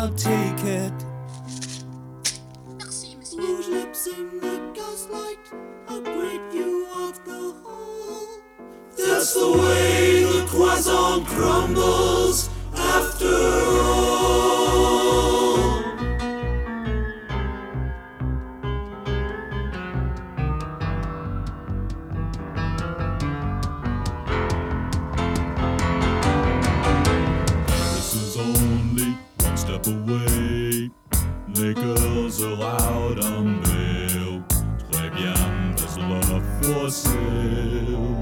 I'll take it. Rouge lips in the gaslight, a great view of the hall. That's the way the croissant crumbles after all. This is only one step away. Les girls are out on bail. Très bien, there's love for sale.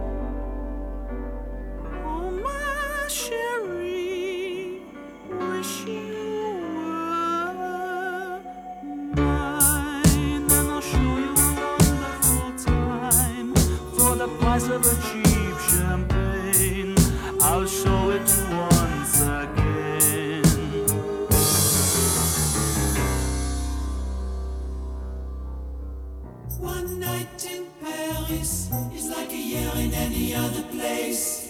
Oh my chérie, wish you were mine, and I'll show you a wonderful time for the price of a cheap champagne. I'll show it once again. One night in Paris is like a year in any other place.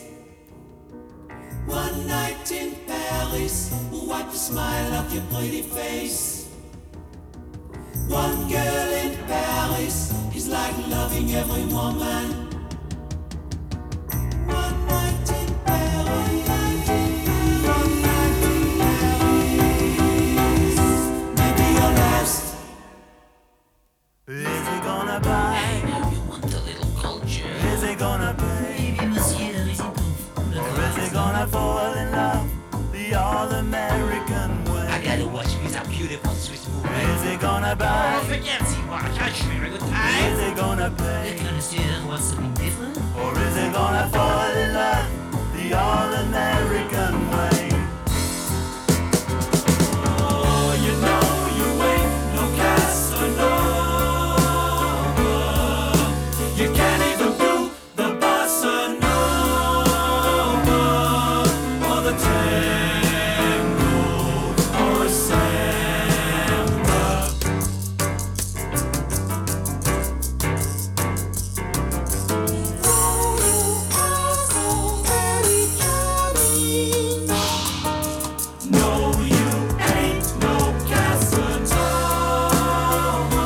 One night in Paris will wipe the smile off your pretty face. One girl in Paris is like loving every woman. One night in Paris, one night in Paris, maybe your last. Is he gonna buy? Hey, now you want a little culture. Is he gonna pay? Maybe monsieur, is he bouffe? Or is he gonna fall in love the all-American way? I gotta watch these beautiful Swiss movies. Is he gonna Oh, buy? forget he watch. I should have a good Is time. he gonna The pay? connoisseur wants something different. Or is he gonna fall in love the all-American way? Oh, you know you ain't no Casanova. You can't even do the bossa nova or the tango or a samba. No, you ain't no Casanova.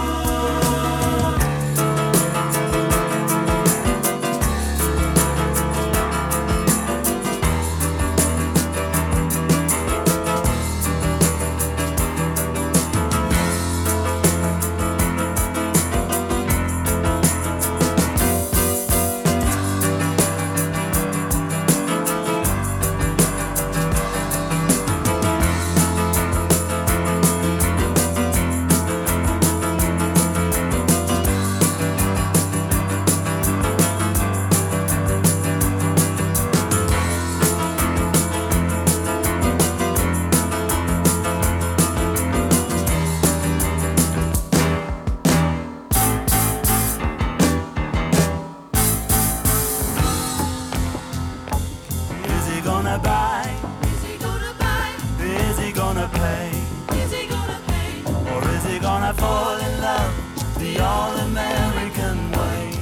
Is he gonna buy? Is he gonna buy? Is he gonna pay? Is he gonna pay? Or is he gonna fall in love the all-American way?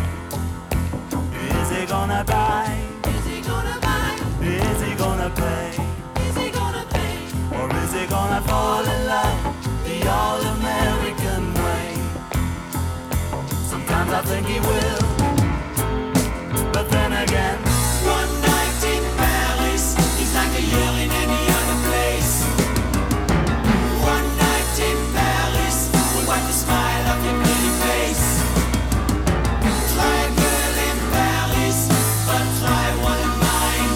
Is he gonna buy? Is he gonna buy? Is he gonna pay? Is he gonna pay? Or is he gonna fall in love the all-American way? Sometimes I think he will, but then again, one night in Paris is like a year in any other place. One night in Paris will wipe the smile off your pretty face. Try a girl in Paris, but try one of mine.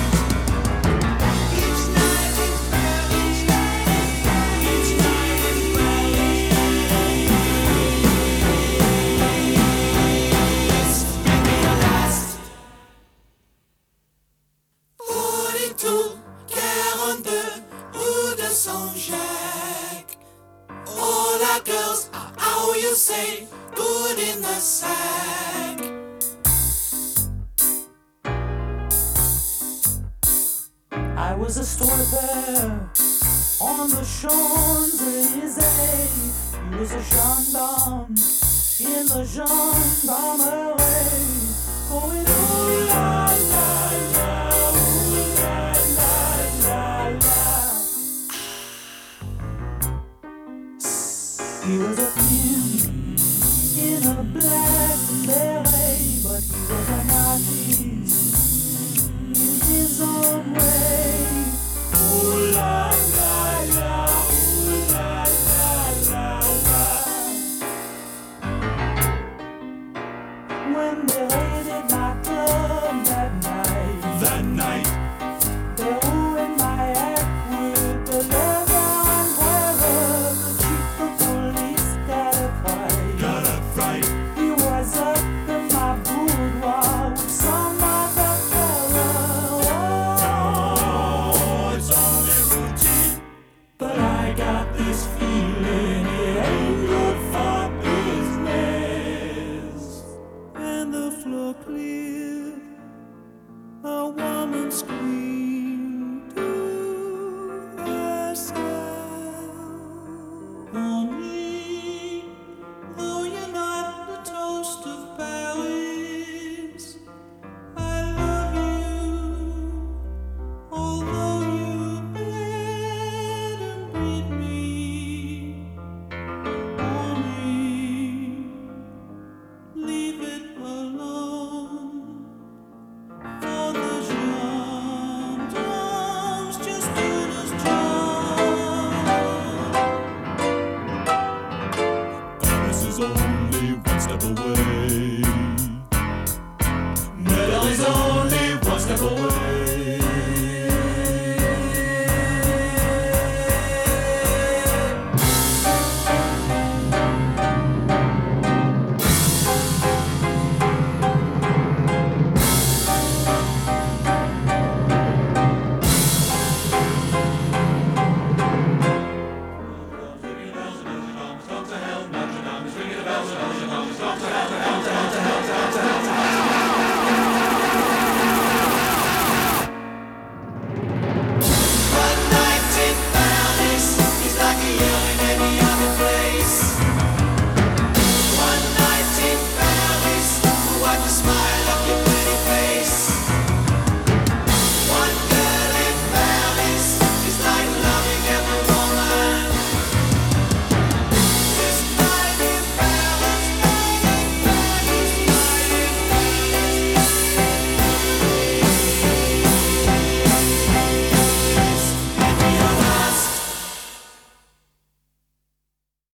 Each night in Paris, each night in Paris, maybe your last. 42, 42, rue de Saint-Jacques. All our girls are, how you say, good in the sack. I was a stripper on the Champs-Élysées. He was a gendarme in the gendarmerie. Going ooh la la la, ooh la la la la. when they laid it like